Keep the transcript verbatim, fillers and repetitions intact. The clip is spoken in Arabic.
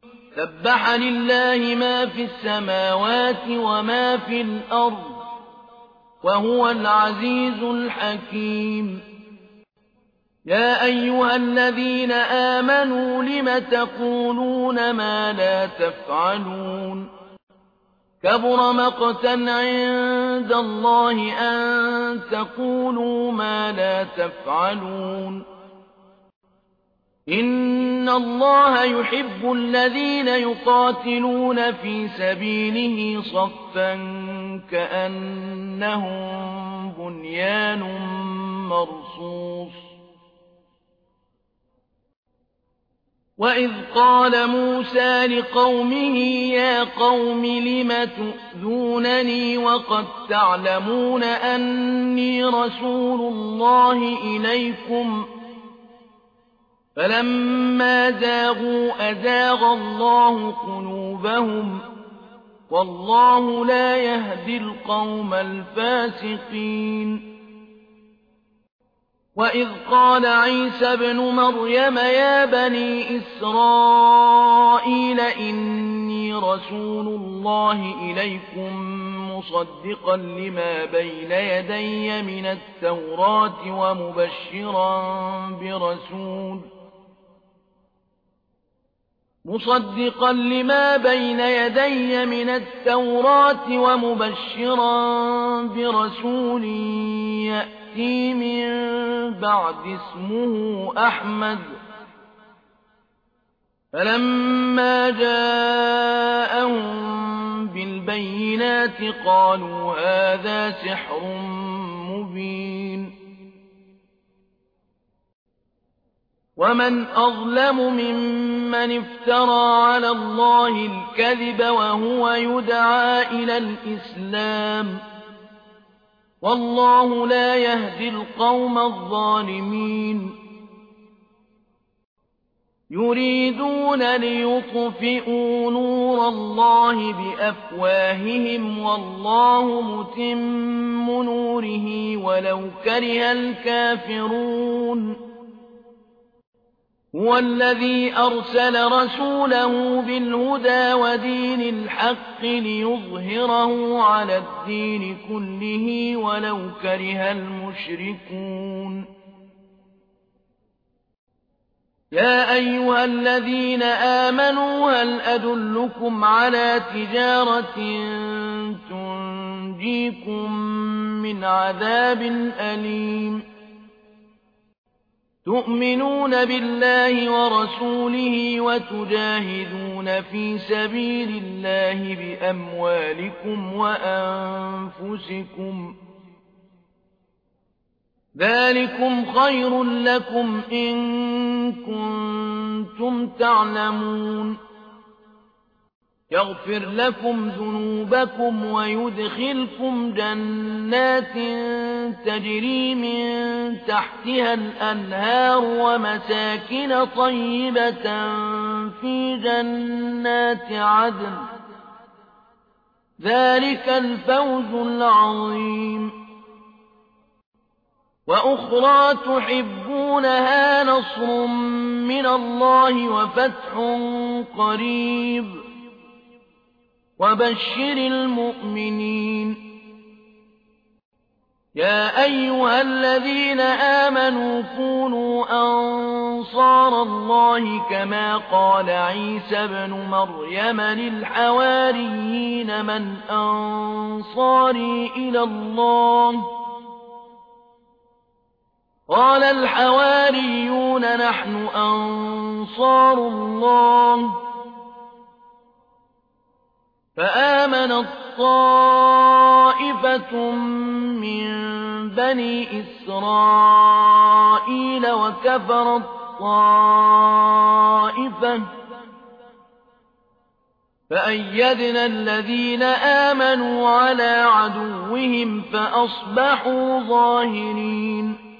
سبح لله ما في السماوات وما في الأرض وهو العزيز الحكيم. يا أيها الذين آمنوا لم تقولون ما لا تفعلون كبر مقتا عند الله أن تقولوا ما لا تفعلون إن الله يحب الذين يقاتلون في سبيله صفا كأنهم بنيان مرصوص. وإذ قال موسى لقومه يا قوم لم تؤذونني وقد تعلمون أني رسول الله إليكم فلما زاغوا أزاغ الله قلوبهم والله لا يهدي القوم الفاسقين. وإذ قال عيسى ابن مريم يا بني إسرائيل إني رسول الله إليكم مصدقا لما بين يدي من التوراة ومبشرا برسول مصدقا لما بين يدي من التوراة ومبشرا برسول يأتي من بعد اسمه أحمد. فلما جاءهم بالبينات قالوا هذا سحر مبين. ومن أظلم ممن افترى على الله الكذب وهو يدعى إلى الإسلام والله لا يهدي القوم الظالمين. يريدون ليطفئوا نور الله بأفواههم والله متم نوره ولو كره الكافرون. هو الذي أرسل رسوله بالهدى ودين الحق ليظهره على الدين كله ولو كره المشركون. يا أيها الذين آمنوا هل أدلكم على تجارة تنجيكم من عذاب أليم تؤمنون بالله ورسوله وتجاهدون في سبيل الله بأموالكم وأنفسكم ذلكم خير لكم إن كنتم تعلمون. يغفر لكم ذنوبكم ويدخلكم جنات تجري من تحتها الأنهار ومساكن طيبة في جنات عدن ذلك الفوز العظيم. وأخرى تحبونها نصر من الله وفتح قريب وبشر المؤمنين. يا أيها الذين آمنوا كونوا أنصار الله كما قال عيسى ابن مريم للحواريين من أنصاري إلى الله قال الحواريون نحن أنصار الله. فآمنت طائفة من بني إسرائيل وكفرت طائفة فأيدنا الذين آمنوا على عدوهم فأصبحوا ظاهرين.